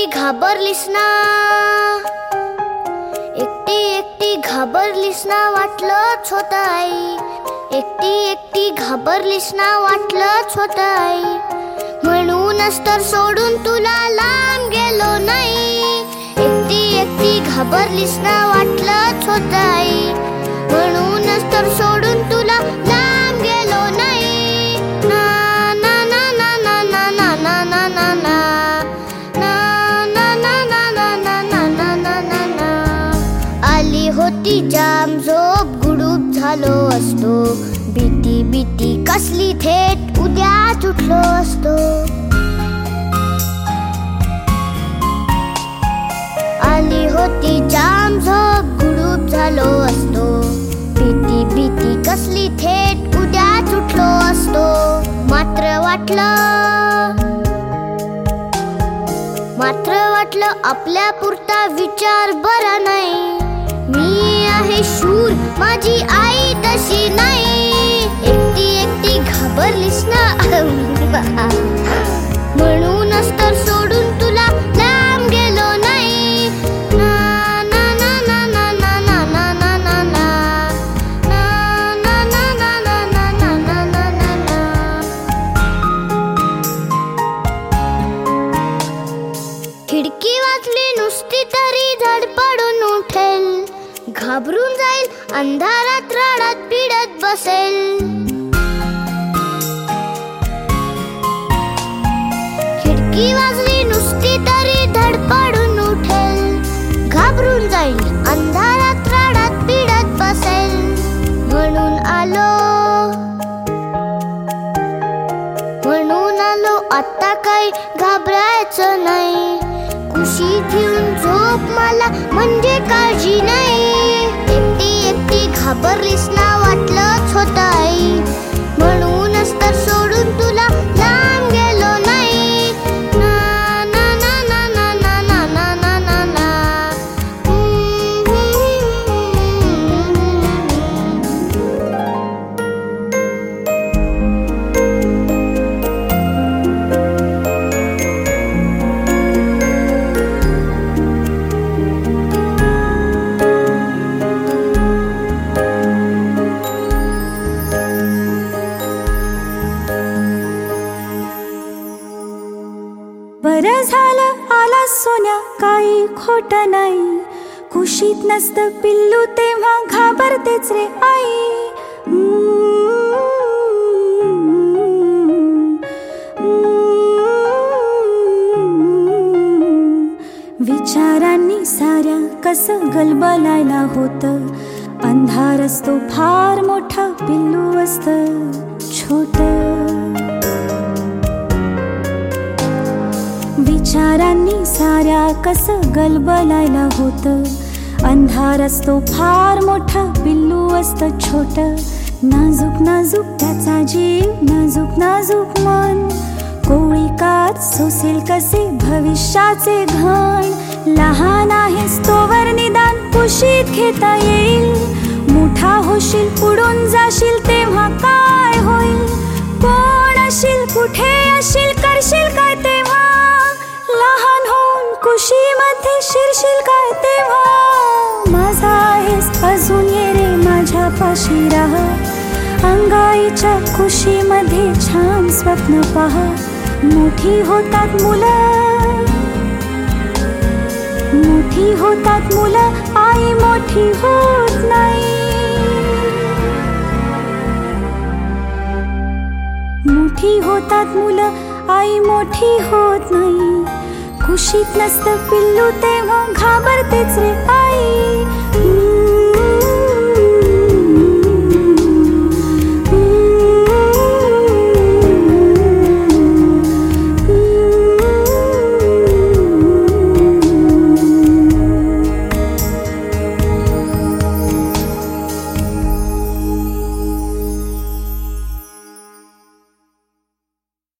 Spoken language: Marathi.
घाबरलीस ना, एकटी एकटी घाबरलीस ना, वाटलंच होतं आई. एकटी एकटी घाबरलीस ना, वाटलंच होतं आई. म्हणूनच तर सोडून तुला लांब गेलो नाही. एकटी एकटी घाबरलीस ना, वाटलंच होतं आई. म्हणूनच तर सोडून तुला लांब गेलो नाही. ना ना ना ना ना ना ना ना ना ना ना आली होती जाम झोप, गुडूप झालो असतो. भीती भीती कसली, थेट उद्याच उठलो असतो. आली होती जाम झोप, गुडूप झालो असतो. भीती भीती कसली, थेट उद्याच उठलो असतो. मात्र वाटलं आपल्या पुरता विचार बरा नाही. मी आहे शूर, माझी आई तशी नाही. एकटी एकटी घाबरलीस ना, म्हणूनच तर सोडून तुला लांब गेलो नाही. ना ना ना ना ना ना ना ना ना ना ना ना ना ना ना ना ना. खिडकी वाचली नुसती तरी धडपडून उठेल. घाबरून जाईल, अंधारात रडत पिडत बसेल. खिडकी वाजली नुसती तरी धडपडून उठेल. घाबरून जाईल, अंधारात रडत पिडत बसेल. म्हणून आलो आता काही घाबरायचं नाही. कुशीत घेऊन झोप मला, म्हणजे काळजी नाही. एकटी एकटी घाबरलीस ना, वाटलंच होतं आई. म्हणूनच तर सोडून तुला लांब गेलो नाही. ना ना ना ना ना ना ना ना ना ना ना. बरं झालं आला सोन्या, काही खोट नाही. कुशीत नसतं पिल्लू तेव्हा घाबरतेच रे आई. विचारांनी साऱ्या कसं गलबलायला होतं. अंधार असतो फार मोठा, पिल्लू असतं छोटं. विचारांनी साऱ्या कसं गलबलायला होतं. अंधार असतो फार मोठा, पिल्लू असतं छोटं. नाजूक नाजूक त्याचा जीव, नाजूक नाजूक मन. कोळी कात सोसेल कसे भविष्याचे घण. लहान आहेस तोवर निदान कुशीत घेता येईल. मोठा होशील, उडून जाशील, तेव्हा काय होईल. कोण अशील, कुठे अशील, करशील काय तेव्हा. लहान होऊन कुशीमध्ये शिरशील काय तेव्हा. माझा आहेस अजून, ये रे माझ्या पाशी राह. अंगाईच्या कुशीमध्ये छान स्वप्न पहा. मोठी होतात मुलं, आई मोठी होत नाही. मोठी होतात मुलं, आई मोठी होत नाही. कुशीत नसतं पिल्लू तेव्हा घाबरतेच रे आई.